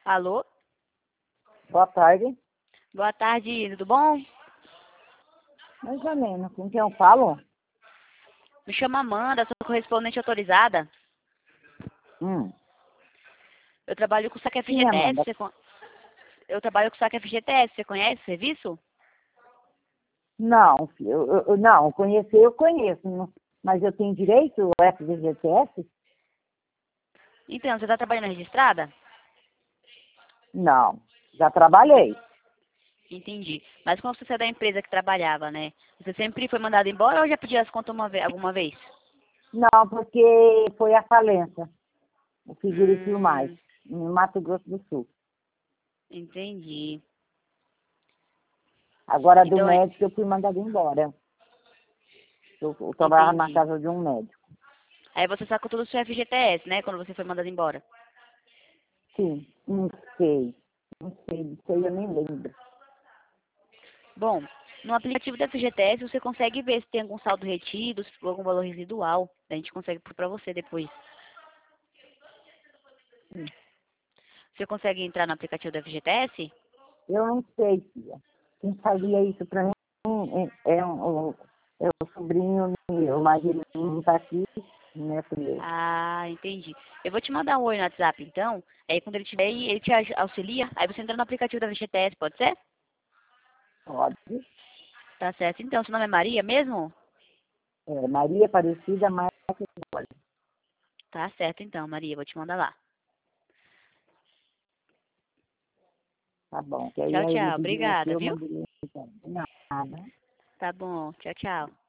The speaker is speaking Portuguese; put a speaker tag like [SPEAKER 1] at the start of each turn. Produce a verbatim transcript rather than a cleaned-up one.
[SPEAKER 1] Alô?
[SPEAKER 2] Boa tarde.
[SPEAKER 1] Boa tarde, tudo bom?
[SPEAKER 2] Mais ou menos. Com quem eu falo?
[SPEAKER 1] Me chamo Amanda, sou correspondente autorizada.
[SPEAKER 2] Hum.
[SPEAKER 1] Eu trabalho com o SAC
[SPEAKER 2] Sim,
[SPEAKER 1] F G T S.
[SPEAKER 2] Amanda.
[SPEAKER 1] Você con... Eu trabalho com o SAC F G T S. Você conhece o serviço?
[SPEAKER 2] Não, filho, eu, eu, não, conhecer eu conheço, não- mas eu tenho direito ao F G T S?
[SPEAKER 1] Então, você está trabalhando registrada?
[SPEAKER 2] Não, já trabalhei.
[SPEAKER 1] Entendi. Mas quando você saiu da empresa que trabalhava, né? Você sempre foi mandado embora ou já pediu as contas uma vez, alguma vez?
[SPEAKER 2] Não, porque foi a falência. O Figurito Mais,
[SPEAKER 1] Hum,
[SPEAKER 2] em Mato Grosso do Sul.
[SPEAKER 1] entendi.
[SPEAKER 2] Agora, do
[SPEAKER 1] Então, é-
[SPEAKER 2] médico, eu fui mandada embora. Eu, eu trabalhava na
[SPEAKER 1] entendi.
[SPEAKER 2] casa de um médico.
[SPEAKER 1] Aí você sacou todo o seu F G T S, né? Quando você foi mandado embora.
[SPEAKER 2] Sim, não sei. Não sei, não sei, eu nem lembro.
[SPEAKER 1] Bom, no aplicativo da F G T S você consegue ver se tem algum saldo retido, se for algum valor residual. A gente consegue pôr pra você depois.
[SPEAKER 2] Hum.
[SPEAKER 1] Você consegue entrar no aplicativo da F G T S?
[SPEAKER 2] Eu não sei, filha. Quem fazia isso pra mim é, é, um, é o sobrinho meu, mas ele não tá aqui, neto meu.
[SPEAKER 1] Ah, entendi. Eu vou te mandar um oi no WhatsApp, então. Aí quando ele tiver aí, ele te aj- auxilia. Aí você entra no aplicativo da F G T S, pode ser?
[SPEAKER 2] Pode.
[SPEAKER 1] Tá certo. Então, seu nome é Maria mesmo?
[SPEAKER 2] É, Maria Aparecida Marques.
[SPEAKER 1] Tá certo, então, Maria. Vou te mandar lá.
[SPEAKER 2] Tá bom, que aí
[SPEAKER 1] Tchau,
[SPEAKER 2] ele
[SPEAKER 1] tchau.
[SPEAKER 2] pediu aqui,
[SPEAKER 1] Obrigada,
[SPEAKER 2] eu
[SPEAKER 1] viu?
[SPEAKER 2] mandei então. Nada.
[SPEAKER 1] Tá bom. Tchau, tchau.